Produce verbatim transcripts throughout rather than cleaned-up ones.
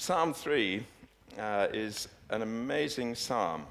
Psalm three uh, is an amazing psalm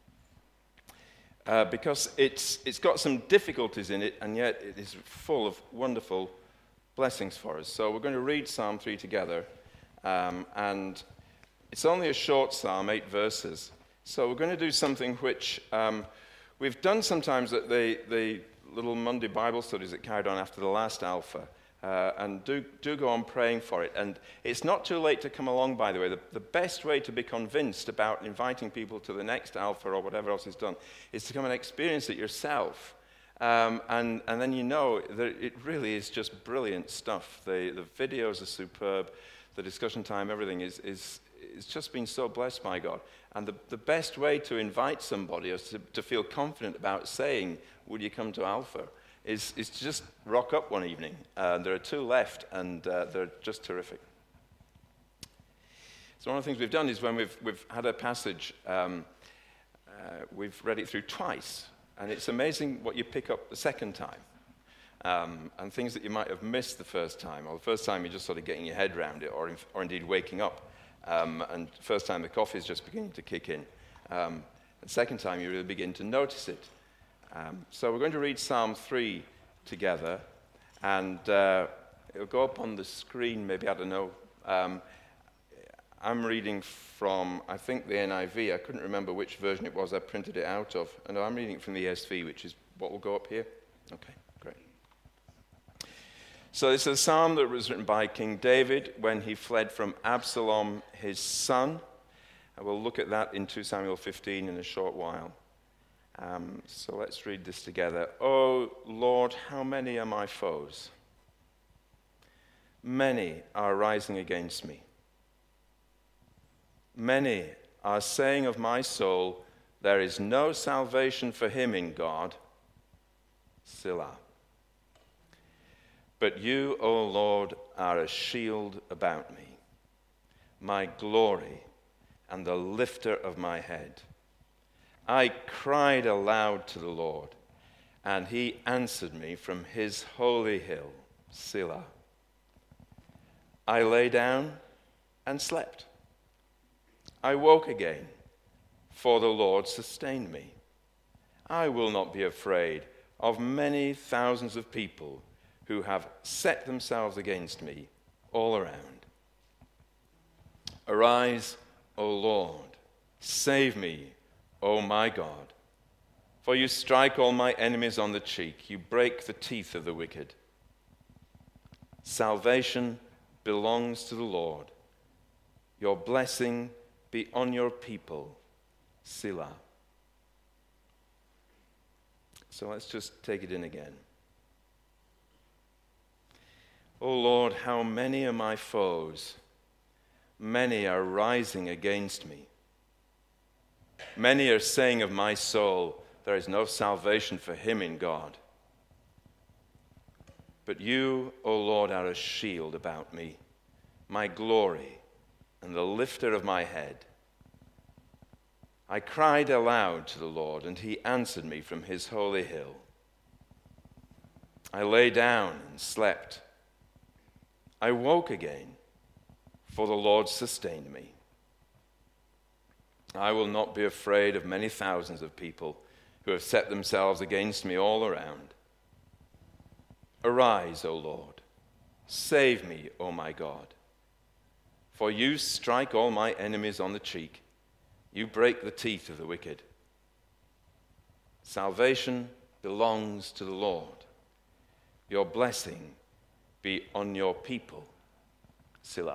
uh, because it's it's got some difficulties in it, and yet it is full of wonderful blessings for us. So we're going to read Psalm three together, um, and it's only a short psalm, eight verses. So we're going to do something which um, we've done sometimes at the, the little Monday Bible studies that carried on after the last Alpha. Uh, and do, do go on praying for it. And it's not too late to come along, by the way. The, the best way to be convinced about inviting people to the next Alpha or whatever else is done is to come and experience it yourself. Um, and, and then you know that it really is just brilliant stuff. The, the videos are superb. The discussion time, everything is, is, is just been so blessed by God. And the, the best way to invite somebody is to, to feel confident about saying, would you come to Alpha? Is, is to just rock up one evening. Uh, there are two left, and uh, they're just terrific. So one of the things we've done is when we've, we've had a passage, um, uh, we've read it through twice, and it's amazing what you pick up the second time, um, and things that you might have missed the first time, or the first time you're just sort of getting your head around it, or, in, or indeed waking up, um, and the first time the coffee is just beginning to kick in. Um, the second time you really begin to notice it. Um, so we're going to read Psalm three together, and uh, it'll go up on the screen, maybe, I don't know. Um, I'm reading from, I think, the N I V. I couldn't remember which version it was I printed it out of. No, I'm reading it from the E S V, which is what will go up here. Okay, great. So this is a psalm that was written by King David when he fled from Absalom, his son. And we'll look at that in Second Samuel fifteen in a short while. Um, so let's read this together. Oh, Lord, how many are my foes? Many are rising against me. Many are saying of my soul, there is no salvation for him in God. Selah. But you, O Lord, are a shield about me, my glory and the lifter of my head. I cried aloud to the Lord, and he answered me from his holy hill, Selah. I lay down and slept. I woke again, for the Lord sustained me. I will not be afraid of many thousands of people who have set themselves against me all around. Arise, O Lord, save me, O my God, for you strike all my enemies on the cheek. You break the teeth of the wicked. Salvation belongs to the Lord. Your blessing be on your people. Selah. So let's just take it in again. O Lord, how many are my foes? Many are rising against me. Many are saying of my soul, there is no salvation for him in God. But you, O Lord, are a shield about me, my glory and the lifter of my head. I cried aloud to the Lord, and he answered me from his holy hill. I lay down and slept. I woke again, for the Lord sustained me. I will not be afraid of many thousands of people who have set themselves against me all around. Arise, O Lord, save me, O my God. For you strike all my enemies on the cheek. You break the teeth of the wicked. Salvation belongs to the Lord. Your blessing be on your people. Selah.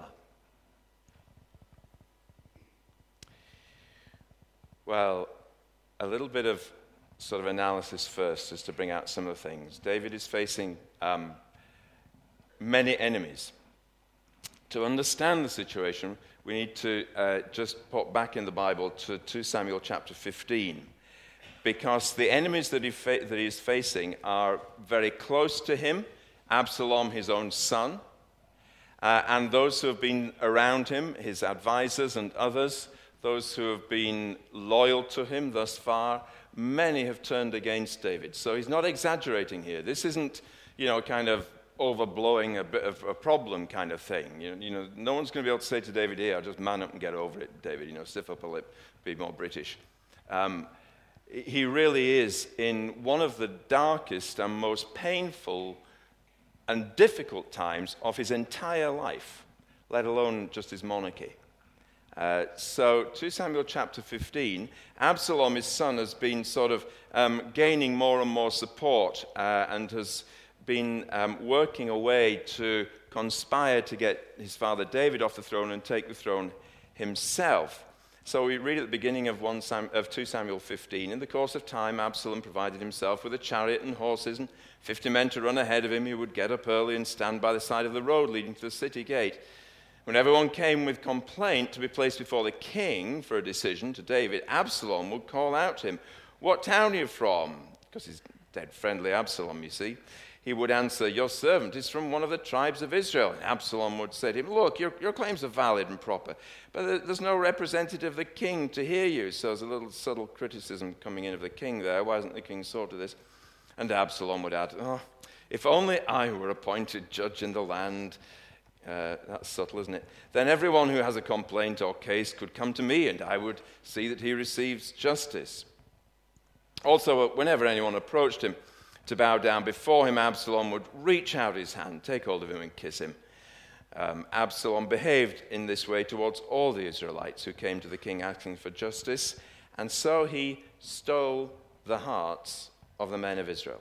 Well, a little bit of sort of analysis first, just to bring out some of the things. David is facing um, many enemies. To understand the situation, we need to uh, just pop back in the Bible to Second Samuel chapter fifteen, because the enemies that he, fa- that he is facing are very close to him, Absalom, his own son, uh, and those who have been around him, his advisors and others, those who have been loyal to him thus far. Many have turned against David. So he's not exaggerating here. This isn't, you know, kind of overblowing a bit of a problem kind of thing. You know, you know no one's going to be able to say to David, here, just man up and get over it, David. You know, stiff up a lip, be more British. Um, he really is in one of the darkest and most painful and difficult times of his entire life, let alone just his monarchy. Uh, so, Second Samuel chapter fifteen, Absalom, his son, has been sort of um, gaining more and more support uh, and has been um, working away to conspire to get his father David off the throne and take the throne himself. So we read at the beginning of, one Sam- of Second Samuel fifteen, in the course of time, Absalom provided himself with a chariot and horses and fifty men to run ahead of him who would get up early and stand by the side of the road leading to the city gate. When everyone came with complaint to be placed before the king for a decision to David, Absalom would call out to him, "What town are you from?" Because he's dead friendly Absalom, you see. He would answer, "Your servant is from one of the tribes of Israel." And Absalom would say to him, "Look, your, your claims are valid and proper, but there's no representative of the king to hear you." So there's a little subtle criticism coming in of the king there. Why hasn't the king sorted this? And Absalom would add, "Oh, if only I were appointed judge in the land." Uh, that's subtle, isn't it? "Then everyone who has a complaint or case could come to me, and I would see that he receives justice." Also, whenever anyone approached him to bow down before him, Absalom would reach out his hand, take hold of him, and kiss him. Um, Absalom behaved in this way towards all the Israelites who came to the king asking for justice, and so he stole the hearts of the men of Israel.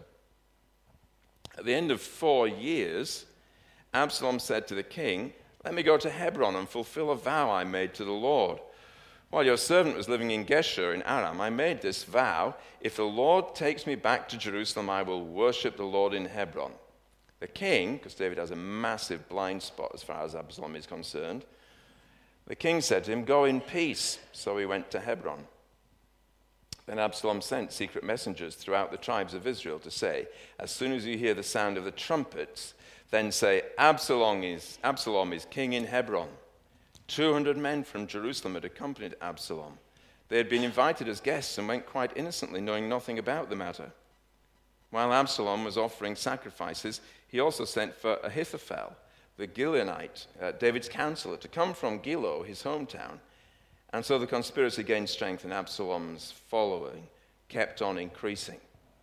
At the end of four years, Absalom said to the king, "Let me go to Hebron and fulfill a vow I made to the Lord. While your servant was living in Geshur in Aram, I made this vow: if the Lord takes me back to Jerusalem, I will worship the Lord in Hebron." The king, because David has a massive blind spot as far as Absalom is concerned, the king said to him, "Go in peace." So he went to Hebron. Then Absalom sent secret messengers throughout the tribes of Israel to say, "As soon as you hear the sound of the trumpets, then say, Absalom is, Absalom is king in Hebron." two hundred men from Jerusalem had accompanied Absalom. They had been invited as guests and went quite innocently, knowing nothing about the matter. While Absalom was offering sacrifices, he also sent for Ahithophel, the Gileonite, uh, David's counselor, to come from Gilo, his hometown. And so the conspiracy gained strength, and Absalom's following kept on increasing.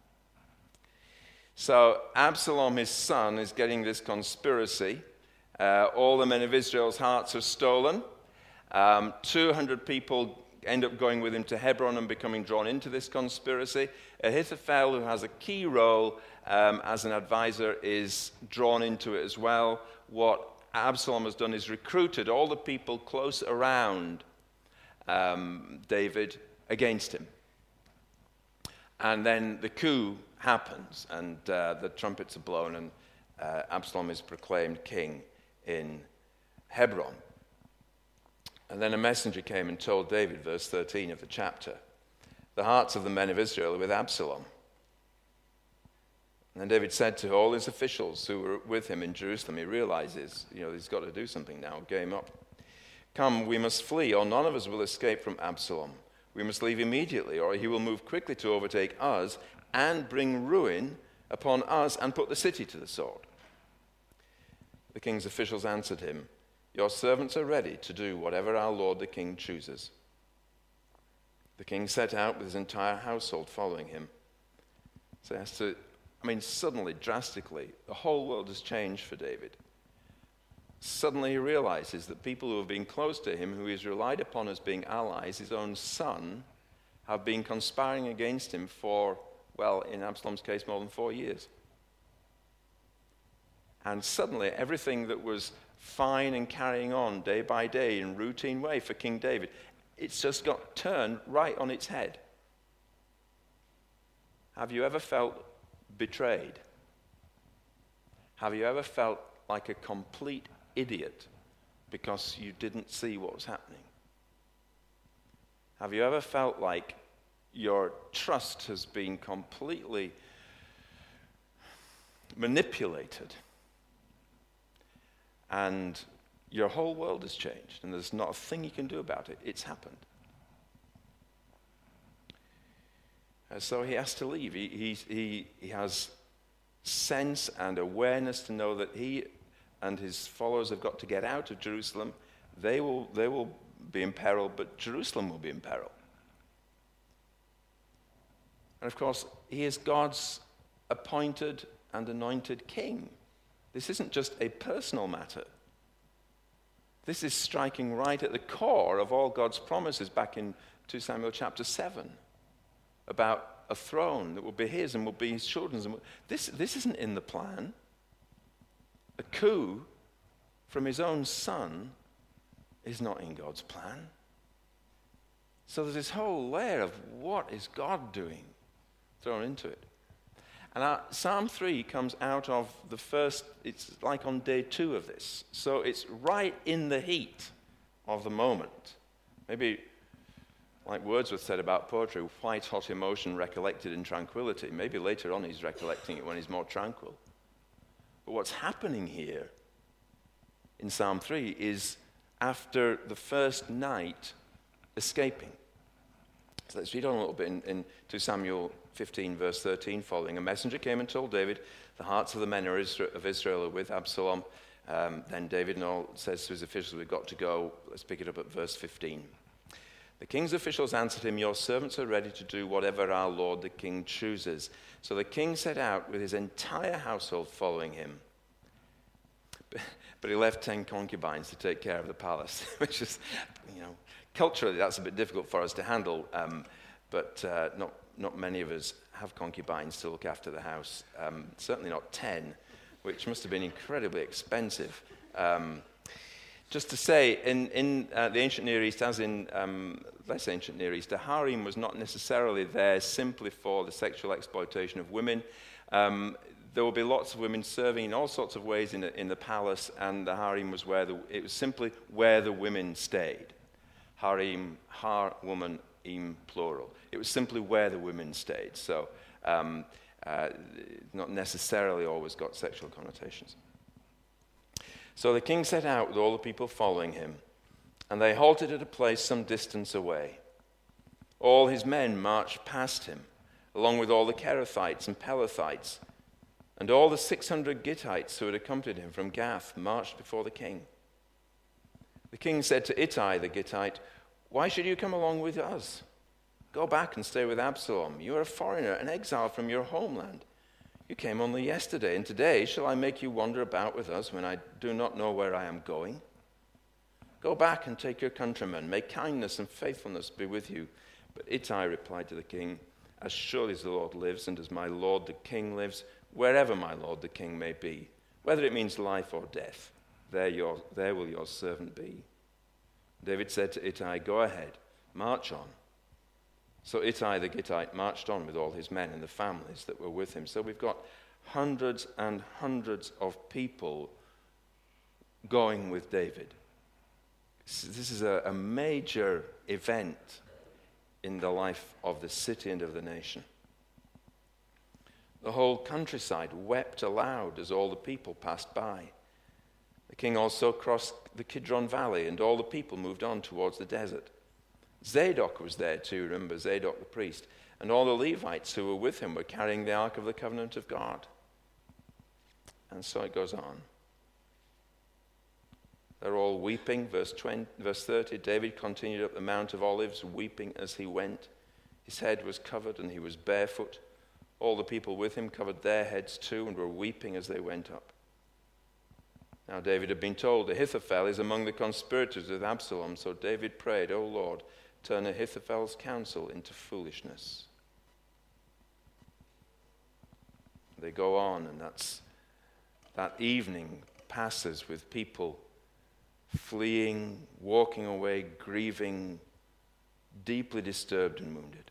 So Absalom, his son, is getting this conspiracy. Uh, all the men of Israel's hearts are stolen. Um, two hundred people end up going with him to Hebron and becoming drawn into this conspiracy. Ahithophel, who has a key role um, as an advisor, is drawn into it as well. What Absalom has done is recruited all the people close around um, David against him. And then the coup happens, and uh, the trumpets are blown, and uh, Absalom is proclaimed king in Hebron. And then a messenger came and told David, verse thirteen of the chapter, "The hearts of the men of Israel are with Absalom." And then David said to all his officials who were with him in Jerusalem, he realizes, you know, he's got to do something now, game up. "Come, we must flee, or none of us will escape from Absalom. We must leave immediately, or he will move quickly to overtake us and bring ruin upon us and put the city to the sword." The king's officials answered him, "Your servants are ready to do whatever our lord the king chooses." The king set out with his entire household following him. So he has to, I mean, suddenly, drastically, the whole world has changed for David. Suddenly he realizes that people who have been close to him, who he's relied upon as being allies, his own son, have been conspiring against him for, well, in Absalom's case, more than four years. And suddenly everything that was fine and carrying on day by day in routine way for King David, it's just got turned right on its head. Have you ever felt betrayed? Have you ever felt like a complete idiot because you didn't see what was happening? Have you ever felt like your trust has been completely manipulated and your whole world has changed and there's not a thing you can do about it? It's happened. And so he has to leave. He, he, he, he has sense and awareness to know that he and his followers have got to get out of Jerusalem. They will, they will be in peril, but Jerusalem will be in peril. And of course, he is God's appointed and anointed king. This isn't just a personal matter. This is striking right at the core of all God's promises back in Second Samuel chapter seven about a throne that will be his and will be his children's. This, this isn't in the plan. A coup from his own son is not in God's plan. So there's this whole layer of what is God doing thrown into it. And our, Psalm three comes out of the first, it's like on day two of this. So it's right in the heat of the moment. Maybe, like Wordsworth said about poetry, white hot emotion recollected in tranquility. Maybe later on he's recollecting it when he's more tranquil. But what's happening here in Psalm three is after the first night escaping. So let's read on a little bit in, in Second Samuel fifteen, verse thirteen following. A messenger came and told David, the hearts of the men of Israel are with Absalom. Um, then David and all says to his officials, we've got to go. Let's pick it up at verse fifteen. The king's officials answered him, your servants are ready to do whatever our lord the king chooses. So the king set out with his entire household following him. But he left ten concubines to take care of the palace, which is, you know, culturally that's a bit difficult for us to handle, um, but uh, not, not many of us have concubines to look after the house, um, certainly not ten, which must have been incredibly expensive. Um, just to say, in, in uh, the ancient Near East, as in um, less ancient Near East, a harem was not necessarily there simply for the sexual exploitation of women. Um, there would be lots of women serving in all sorts of ways in the, in the palace, and the harem was where the, it was simply where the women stayed. Harem, har, woman, im, plural. It was simply where the women stayed. So um, uh, not necessarily always got sexual connotations. So the king set out with all the people following him, and they halted at a place some distance away. All his men marched past him, along with all the Kerethites and Pelethites, and all the six hundred Gittites who had accompanied him from Gath marched before the king. The king said to Ittai the Gittite, why should you come along with us? Go back and stay with Absalom. You are a foreigner, an exile from your homeland. You came only yesterday, and today shall I make you wander about with us when I do not know where I am going? Go back and take your countrymen. May kindness and faithfulness be with you. But Ittai replied to the king, as surely as the Lord lives, and as my lord the king lives, wherever my lord the king may be, whether it means life or death, there, your, there will your servant be. David said to Ittai, go ahead, march on. So Ittai the Gittite marched on with all his men and the families that were with him. So we've got hundreds and hundreds of people going with David. This is a, a major event in the life of the city and of the nation. The whole countryside wept aloud as all the people passed by. The king also crossed the Kidron Valley, and all the people moved on towards the desert. Zadok was there too, remember Zadok the priest, and all the Levites who were with him were carrying the Ark of the Covenant of God. And so it goes on. They're all weeping. Verse twenty, verse thirty, David continued up the Mount of Olives, weeping as he went. His head was covered and he was barefoot. All the people with him covered their heads too and were weeping as they went up. Now David had been told, Ahithophel is among the conspirators with Absalom. So David prayed, O Lord, turn Ahithophel's counsel into foolishness. They go on, and that's that evening passes with people fleeing, walking away, grieving, deeply disturbed and wounded.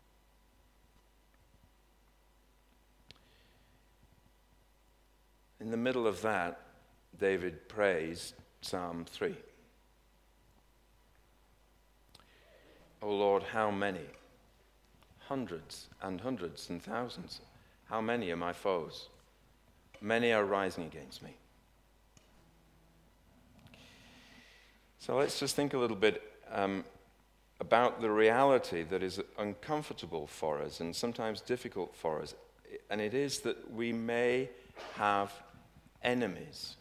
In the middle of that, David prays Psalm three. O Lord, how many? Hundreds and hundreds and thousands. How many are my foes? Many are rising against me. So let's just think a little bit um, about the reality that is uncomfortable for us and sometimes difficult for us and it is that we may have enemies.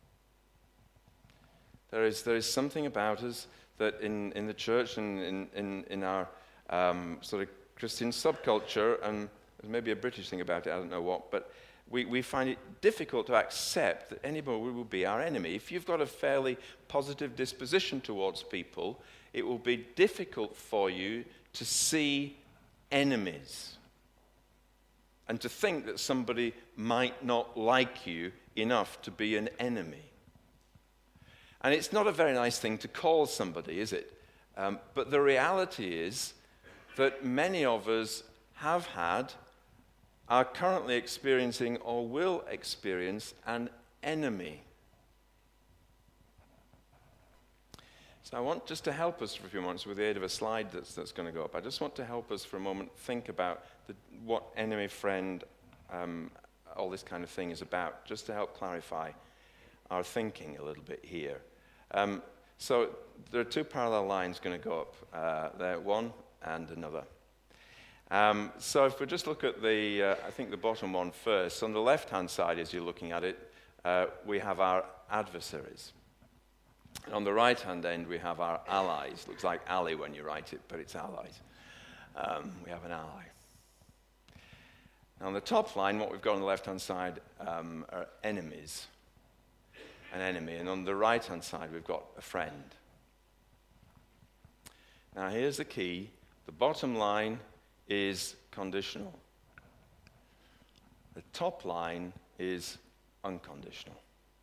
There is, there is something about us that in, in the church and in, in, in our um, sort of Christian subculture, and there's maybe a British thing about it, I don't know what, but we, we find it difficult to accept that anybody will be our enemy. If you've got a fairly positive disposition towards people, it will be difficult for you to see enemies and to think that somebody might not like you enough to be an enemy. And it's not a very nice thing to call somebody, is it? Um, but the reality is that many of us have had, are currently experiencing, or will experience an enemy. So I want just to help us for a few moments with the aid of a slide that's, that's going to go up. I just want to help us for a moment think about the, what enemy, friend, um, all this kind of thing is about, just to help clarify our thinking a little bit here. Um, so there are two parallel lines going to go up uh, there, one and another. Um, so if we just look at the, uh, I think the bottom one first, on the left-hand side as you're looking at it, uh, we have our adversaries. And on the right-hand end, we have our allies. Looks like ally when you write it, but it's allies. Um, we have an ally. Now on the top line, what we've got on the left-hand side um, are enemies. An enemy. And on the right-hand side, we've got a friend. Now here's the key. The bottom line is conditional. The top line is unconditional.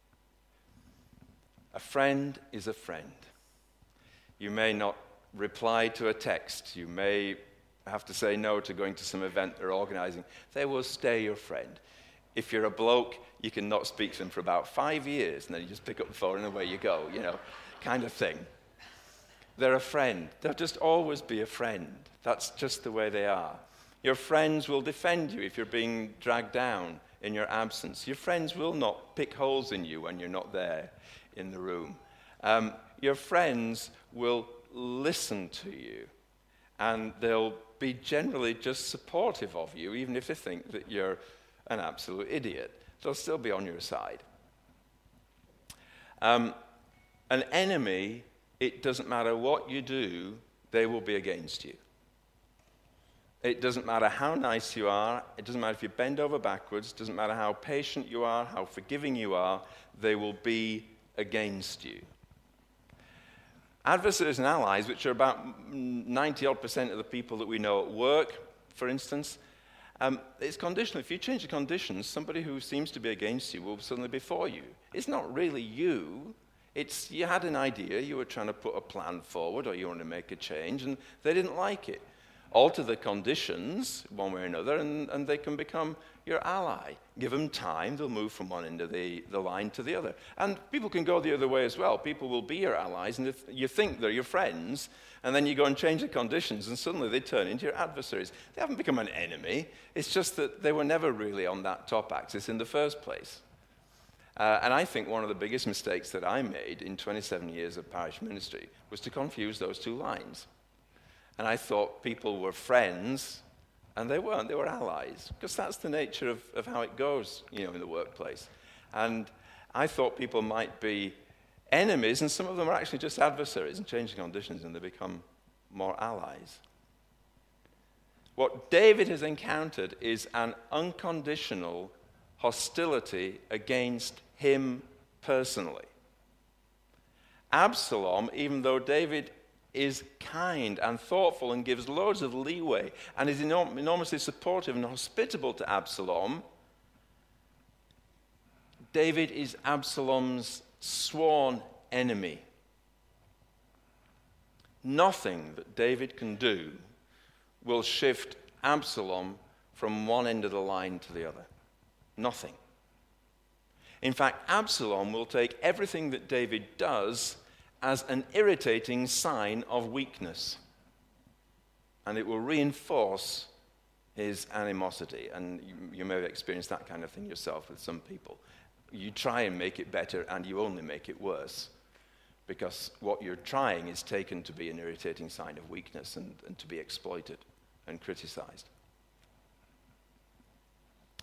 A friend is a friend. You may not reply to a text. You may have to say no to going to some event they're organizing. They will stay your friend. If you're a bloke, you can not speak to them for about five years, and then you just pick up the phone and away you go, you know, kind of thing. They're a friend. They'll just always be a friend. That's just the way they are. Your friends will defend you if you're being dragged down in your absence. Your friends will not pick holes in you when you're not there in the room. Um, your friends will listen to you, and they'll be generally just supportive of you, even if they think that you're an absolute idiot. They'll still be on your side. Um, an enemy, it doesn't matter what you do, they will be against you. It doesn't matter how nice you are, it doesn't matter if you bend over backwards, it doesn't matter how patient you are, how forgiving you are, they will be against you. Adversaries and allies, which are about ninety odd percent of the people that we know at work, for instance, um, it's conditional. If you change the conditions, somebody who seems to be against you will suddenly be for you. It's not really you. It's you had an idea, you were trying to put a plan forward, or you want to make a change, and they didn't like it. Alter the conditions one way or another, and, and they can become your ally. Give them time, they'll move from one end of the, the line to the other. And people can go the other way as well. People will be your allies, and if you think they're your friends, and then you go and change the conditions, and suddenly they turn into your adversaries. They haven't become an enemy. It's just that they were never really on that top axis in the first place. Uh, and I think one of the biggest mistakes that I made in twenty-seven years of parish ministry was to confuse those two lines. And I thought people were friends, and they weren't. They were allies, because that's the nature of, of how it goes, you know, in the workplace. And I thought people might be enemies, and some of them are actually just adversaries and change the conditions, and they become more allies. What David has encountered is an unconditional hostility against him personally. Absalom, even though David is kind and thoughtful and gives loads of leeway and is enorm- enormously supportive and hospitable to Absalom, David is Absalom's sworn enemy. Nothing that David can do will shift Absalom from one end of the line to the other. Nothing. In fact, Absalom will take everything that David does as an irritating sign of weakness. And it will reinforce his animosity. And you, you may have experienced that kind of thing yourself with some people. You try and make it better, and you only make it worse. Because what you're trying is taken to be an irritating sign of weakness and, and to be exploited and criticized.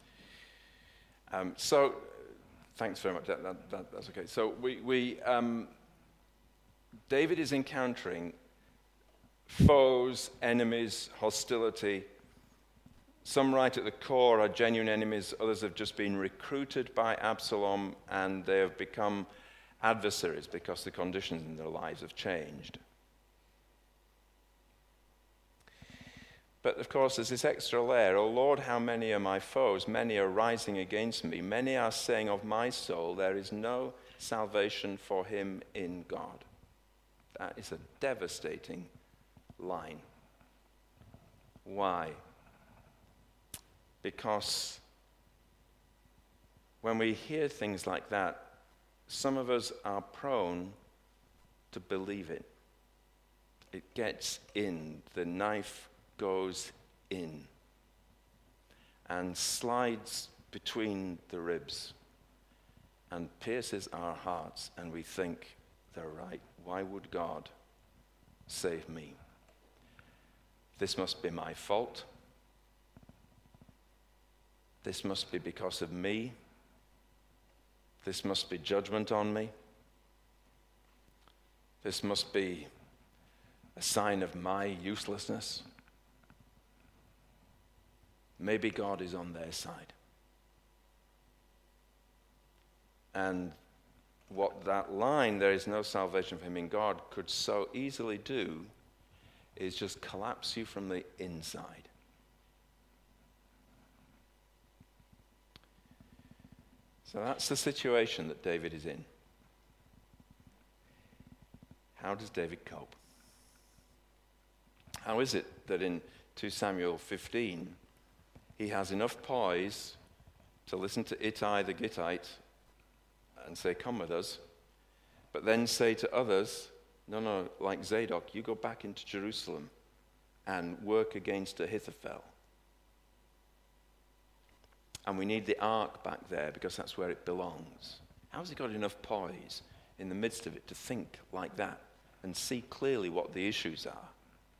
Um, so, thanks very much. That, that, that, that's okay. So, we, we um, David is encountering foes, enemies, hostility. Some right at the core are genuine enemies. Others have just been recruited by Absalom, and they have become adversaries because the conditions in their lives have changed. But of course, there's this extra layer. Oh Lord, how many are my foes? Many are rising against me. Many are saying of my soul, there is no salvation for him in God. That is a devastating line. Why? Because when we hear things like that, some of us are prone to believe it. It gets in. The knife goes in and slides between the ribs and pierces our hearts, and we think, they're right. Why would God save me? This must be my fault. This must be because of me. This must be judgment on me. This must be a sign of my uselessness. Maybe God is on their side. And what that line, there is no salvation for him in God, could so easily do is just collapse you from the inside. So that's the situation that David is in. How does David cope? How is it that in Second Samuel fifteen, he has enough poise to listen to Ittai the Gittite and say, come with us, but then say to others, no, no, like Zadok, you go back into Jerusalem and work against Ahithophel. And we need the ark back there because that's where it belongs. How's he got enough poise in the midst of it to think like that and see clearly what the issues are?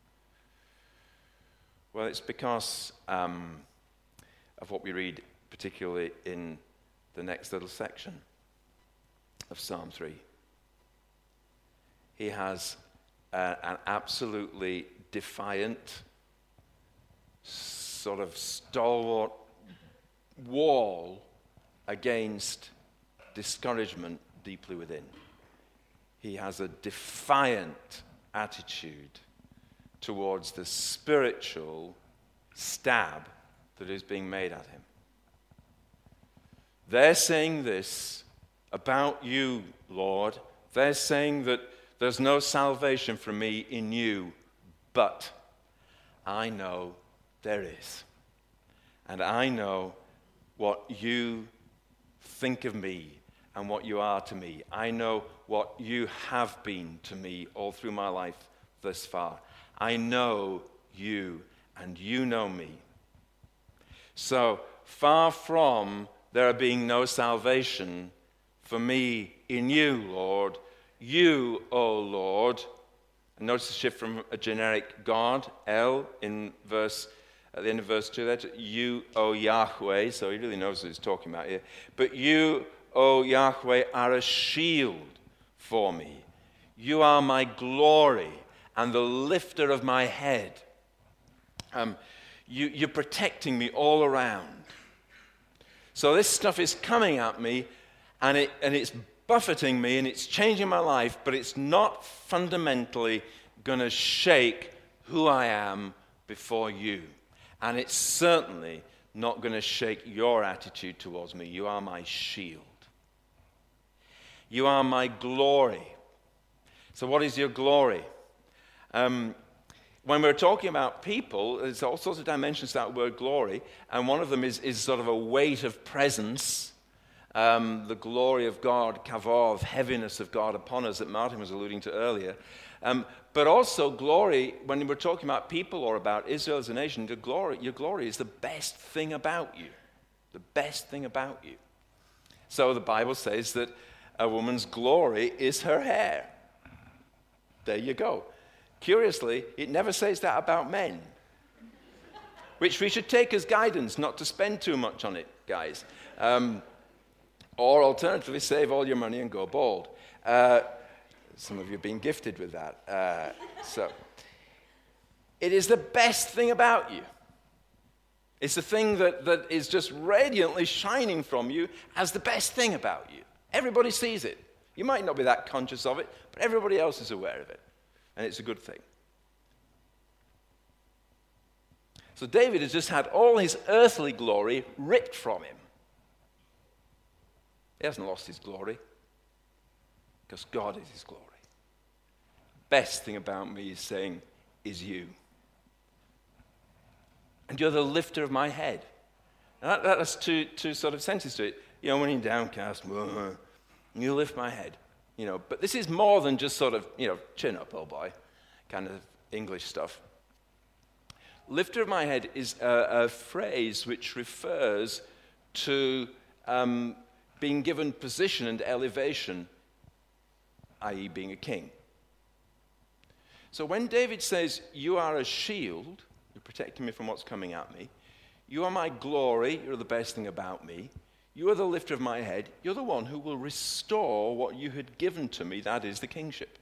Well, it's because um, of what we read particularly in the next little section of Psalm three. He has uh, an absolutely defiant, sort of stalwart wall against discouragement deeply within. He has a defiant attitude towards the spiritual stab that is being made at him. They're saying this about you, Lord. They're saying that there's no salvation for me in you, but I know there is. And I know what you think of me and what you are to me. I know what you have been to me all through my life thus far. I know you and you know me. So far from there being no salvation for me in you, Lord, you, O Lord. And notice the shift from a generic God, El, in verse at the end of verse two, that's you, O Yahweh, so he really knows what he's talking about here. But you, O Yahweh, are a shield for me. You are my glory and the lifter of my head. Um, you, you're protecting me all around. So this stuff is coming at me, and it and it's buffeting me, and it's changing my life, but it's not fundamentally going to shake who I am before you. And it's certainly not going to shake your attitude towards me. You are my shield. You are my glory. So what is your glory? Um, when we're talking about people, there's all sorts of dimensions to that word glory, and one of them is, is sort of a weight of presence, um, the glory of God, kavod, heaviness of God upon us that Martin was alluding to earlier. Um, but also glory, when we're talking about people or about Israel as a nation, the glory, your glory is the best thing about you. The best thing about you. So the Bible says that a woman's glory is her hair. There you go. Curiously, it never says that about men, which we should take as guidance not to spend too much on it, guys. Um, or alternatively, save all your money and go bald. Uh, some of you have been gifted with that. Uh, so, it is the best thing about you. It's the thing that, that is just radiantly shining from you as the best thing about you. Everybody sees it. You might not be that conscious of it, but everybody else is aware of it. And it's a good thing. So David has just had all his earthly glory ripped from him. He hasn't lost his glory, because God is his glory. Best thing about me, he's saying, is you. And you're the lifter of my head. And that, that has two, two sort of senses to it. You know, when you're downcast, you lift my head. You know, but this is more than just sort of, you know, chin up, old boy, kind of English stuff. Lifter of my head is a, a phrase which refers to um, being given position and elevation, that is being a king. So when David says, you are a shield, you're protecting me from what's coming at me, you are my glory, you're the best thing about me, you are the lifter of my head, you're the one who will restore what you had given to me, that is the kingship.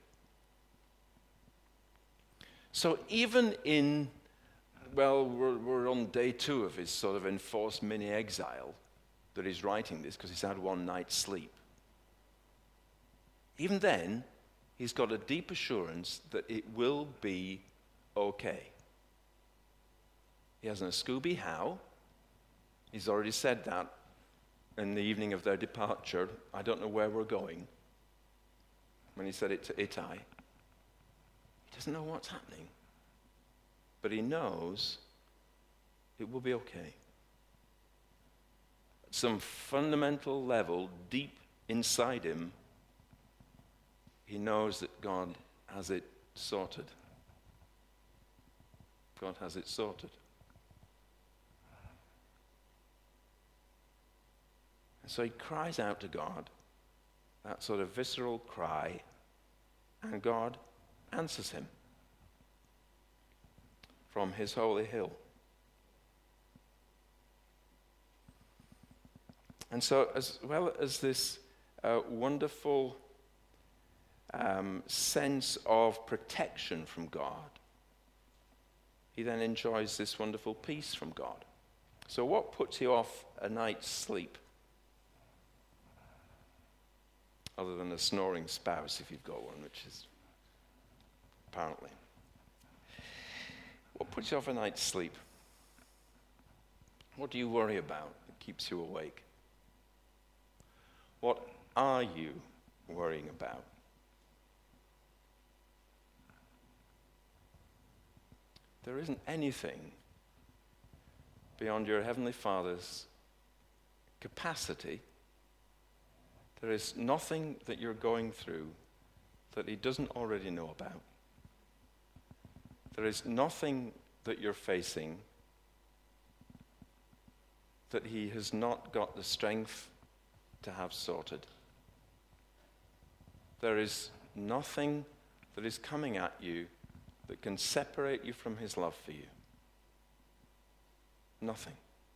So even in, well, we're, we're on day two of his sort of enforced mini-exile that he's writing this because he's had one night's sleep. Even then, he's got a deep assurance that it will be okay. He hasn't a Scooby how. He's already said that in the evening of their departure. I don't know where we're going. When he said it to Ittai. He doesn't know what's happening. But he knows it will be okay. At some fundamental level, deep inside him, he knows that God has it sorted. God has it sorted. And so he cries out to God, that sort of visceral cry, and God answers him from his holy hill. And so as well as this uh, wonderful um, sense of protection from God, he then enjoys this wonderful peace from God. So what puts you off a night's sleep? Other than a snoring spouse, if you've got one, which is apparently. What puts you off a night's sleep? What do you worry about that keeps you awake? What are you worrying about? There isn't anything beyond your Heavenly Father's capacity. There is nothing that you're going through that he doesn't already know about. There is nothing that you're facing that he has not got the strength to have sorted. There is nothing that is coming at you that can separate you from his love for you. Nothing.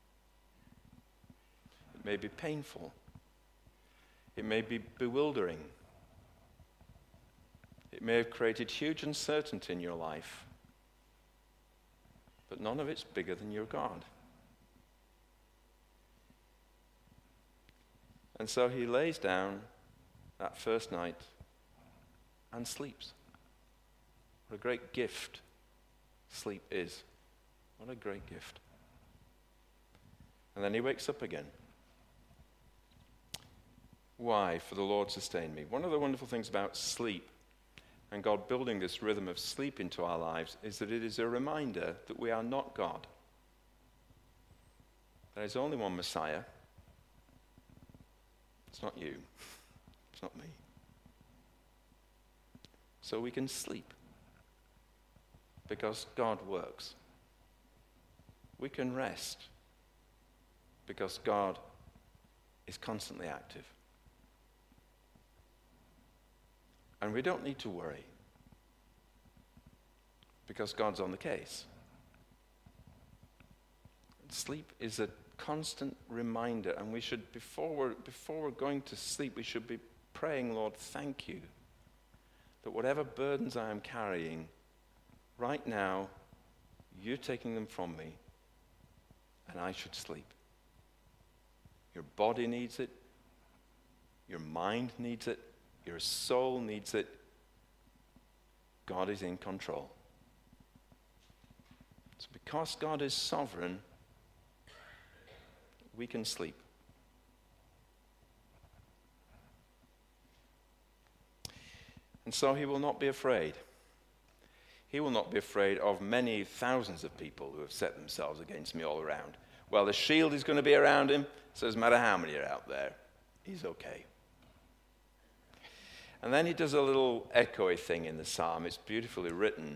It may be painful. It may be bewildering. It may have created huge uncertainty in your life. But none of it's bigger than your God. And so he lays down that first night and sleeps. What a great gift sleep is. What a great gift. And then he wakes up again. Why? For the Lord sustained me. One of the wonderful things about sleep and God building this rhythm of sleep into our lives is that it is a reminder that we are not God. There is only one Messiah. It's not you. It's not me. So we can sleep because God works. We can rest because God is constantly active. And we don't need to worry because God's on the case. Sleep is a constant reminder. And we should, before we're, before we're going to sleep, we should be praying, Lord, thank you that whatever burdens I am carrying, right now, you're taking them from me, and I should sleep. Your body needs it. Your mind needs it. Your soul needs it. God is in control. So because God is sovereign, we can sleep. And so he will not be afraid. He will not be afraid of many thousands of people who have set themselves against me all around. Well, the shield is going to be around him, so it doesn't matter how many are out there, he's okay. And then he does a little echoey thing in the psalm. It's beautifully written.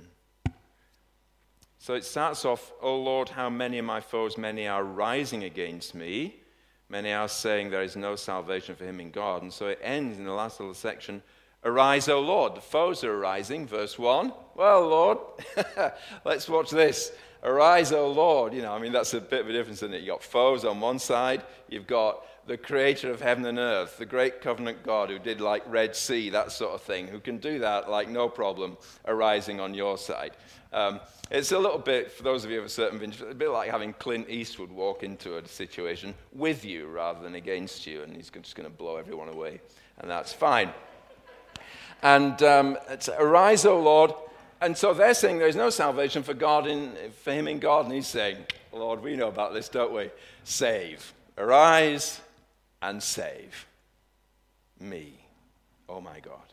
So it starts off, "O Lord, how many of my foes, many are rising against me. Many are saying there is no salvation for him in God." And so it ends in the last little section, "Arise, O Lord." The foes are arising, verse one. Well, Lord, let's watch this. Arise, O Lord. You know, I mean, that's a bit of a difference, isn't it? You've got foes on one side. You've got the creator of heaven and earth, the great covenant God who did like Red Sea, that sort of thing, who can do that like no problem, arising on your side. Um, it's a little bit, for those of you of a certain vintage, a bit like having Clint Eastwood walk into a situation with you rather than against you, and he's just going to blow everyone away, and that's fine. And um, it's, "Arise, O Lord." And so they're saying there's no salvation for God in, for him in God. And he's saying, "Lord, we know about this, don't we? Save. Arise and save me, oh my God."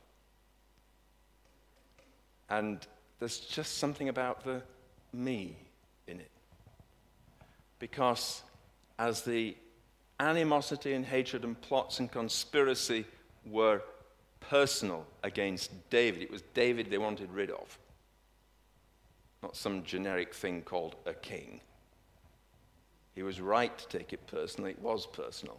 And there's just something about the me in it. Because as the animosity and hatred and plots and conspiracy were personal against David, it was David they wanted rid of. Not some generic thing called a king. He was right to take it personally. It was personal.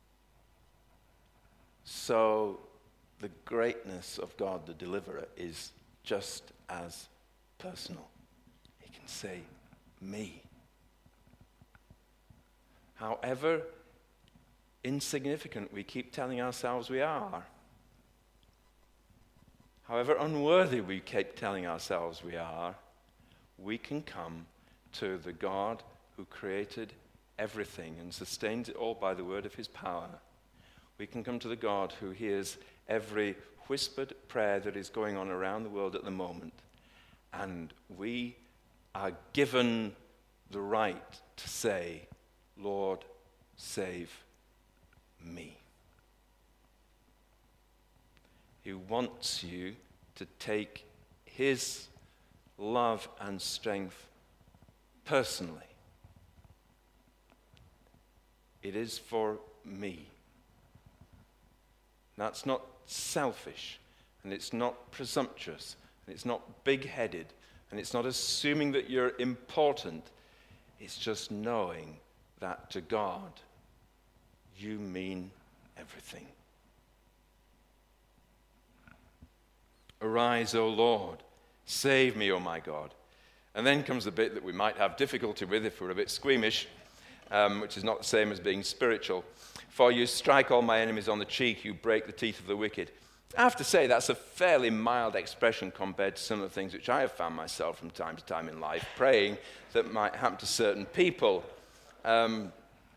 So the greatness of God, the deliverer, is just as personal. He can say, me. However insignificant we keep telling ourselves we are, however unworthy we keep telling ourselves we are, we can come to the God who created everything and sustains it all by the word of his power. We can come to the God who hears every whispered prayer that is going on around the world at the moment. And we are given the right to say, "Lord, save me." He wants you to take his love and strength personally. It is for me. That's not selfish, and it's not presumptuous, and it's not big-headed, and it's not assuming that you're important. It's just knowing that to God, you mean everything. "Arise, O Lord. Save me, O my God." And then comes the bit that we might have difficulty with if we're a bit squeamish, um, which is not the same as being spiritual. "For you strike all my enemies on the cheek, you break the teeth of the wicked." I have to say that's a fairly mild expression compared to some of the things which I have found myself from time to time in life praying that might happen to certain people. Um,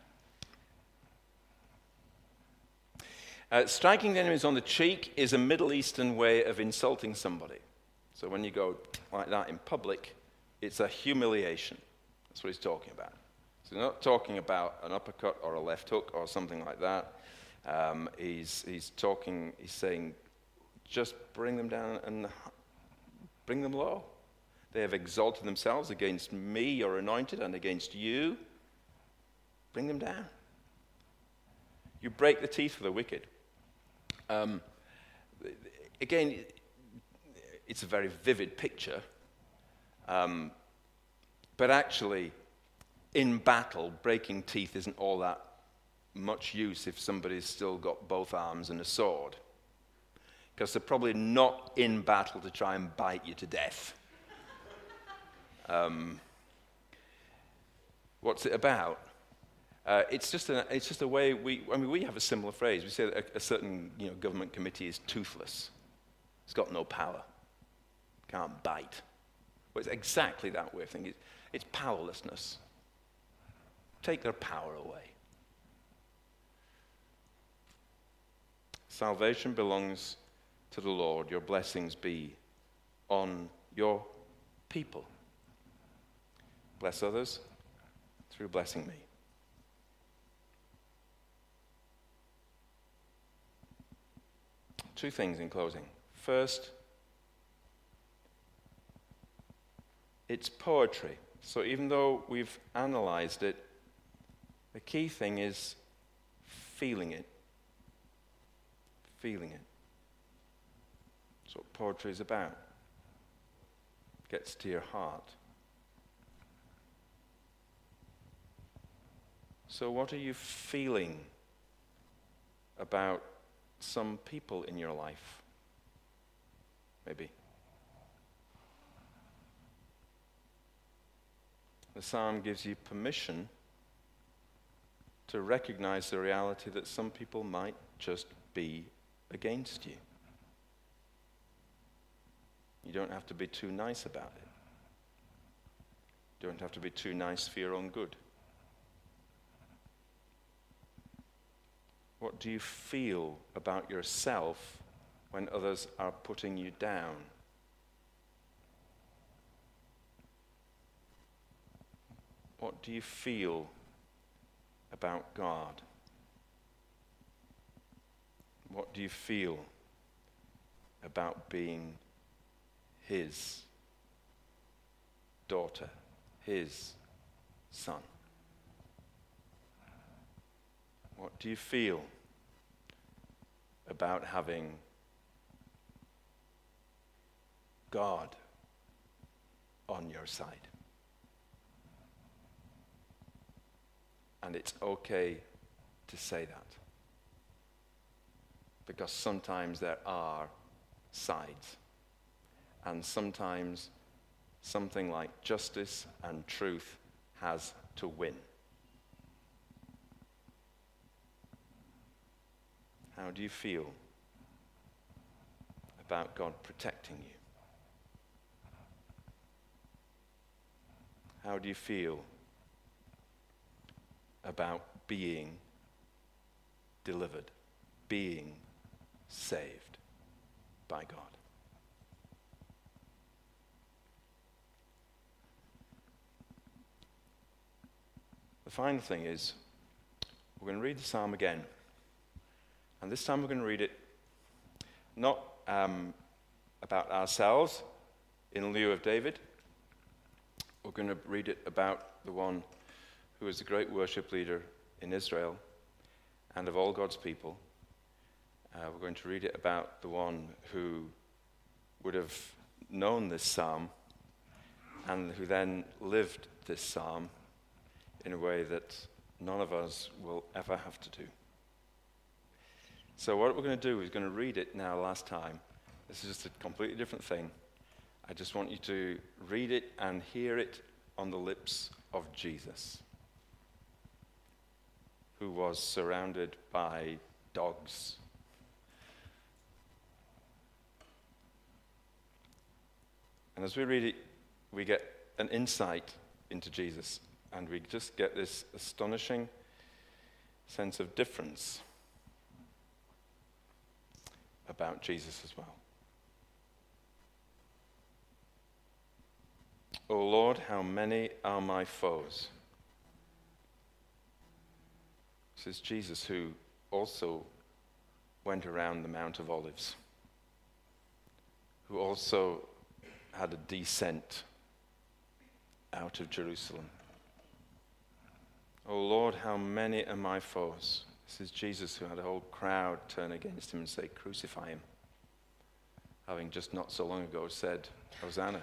uh, striking the enemies on the cheek is a Middle Eastern way of insulting somebody. So when you go like that in public, it's a humiliation. That's what he's talking about. So he's not talking about an uppercut or a left hook or something like that. Um, he's, he's talking, he's saying, just bring them down and bring them low. They have exalted themselves against me, your anointed, and against you. Bring them down. You break the teeth of the wicked. Um, again, it's a very vivid picture. Um, but actually, in battle, breaking teeth isn't all that much use if somebody's still got both arms and a sword. Because they're probably not in battle to try and bite you to death. Um, what's it about? Uh, it's just a it's just a way we. I mean, we have a similar phrase. We say that a, a certain you know government committee is toothless. It's got no power. Can't bite. Well, it's exactly that way of thinking. It's, it's powerlessness. Take their power away. Salvation belongs to the Lord. Your blessings be on your people. Bless others through blessing me. Two things in closing. First, it's poetry. So even though we've analyzed it, the key thing is feeling it. Feeling it. That's what poetry is about. It gets to your heart. So what are you feeling about some people in your life? Maybe. The psalm gives you permission to recognize the reality that some people might just be against you. You don't have to be too nice about it. You don't have to be too nice for your own good. What do you feel about yourself when others are putting you down? What do you feel about God? What do you feel about being His daughter, His son? What do you feel about having God on your side? And it's okay to say that. Because sometimes there are sides. And sometimes something like justice and truth has to win. How do you feel about God protecting you? How do you feel about being delivered, being saved by God? The final thing is, we're going to read the psalm again. And this time we're going to read it not um, about ourselves in lieu of David. We're going to read it about the one who was the great worship leader in Israel and of all God's people. Uh, we're going to read it about the one who would have known this psalm and who then lived this psalm in a way that none of us will ever have to do. So what we're going to do is going to read it now last time. This is just a completely different thing. I just want you to read it and hear it on the lips of Jesus, who was surrounded by dogs. And as we read it, we get an insight into Jesus, and we just get this astonishing sense of difference about Jesus as well. O Lord, how many are my foes? This is Jesus who also went around the Mount of Olives, who also had a descent out of Jerusalem. O Lord, how many are my foes? This is Jesus who had a whole crowd turn against him and say, crucify him, having just not so long ago said, Hosanna.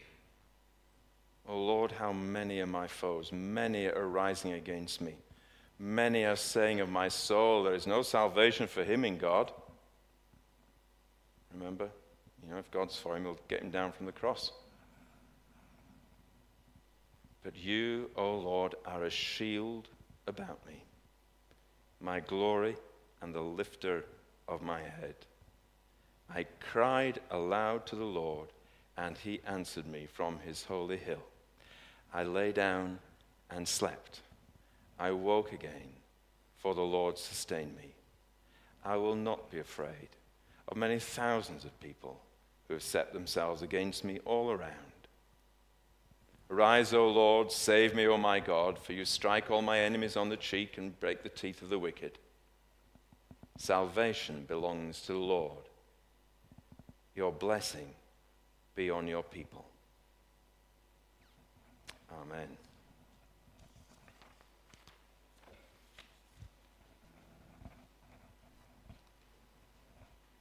O Lord, how many are my foes? Many are rising against me. Many are saying of my soul, there is no salvation for him in God. Remember, you know, if God's for him, he'll get him down from the cross. But you, O Lord, are a shield about me, my glory and the lifter of my head. I cried aloud to the Lord, and he answered me from his holy hill. I lay down and slept. I woke again, for the Lord sustained me. I will not be afraid of many thousands of people who have set themselves against me all around. Arise, O Lord, save me, O my God, for you strike all my enemies on the cheek and break the teeth of the wicked. Salvation belongs to the Lord. Your blessing be on your people. Amen.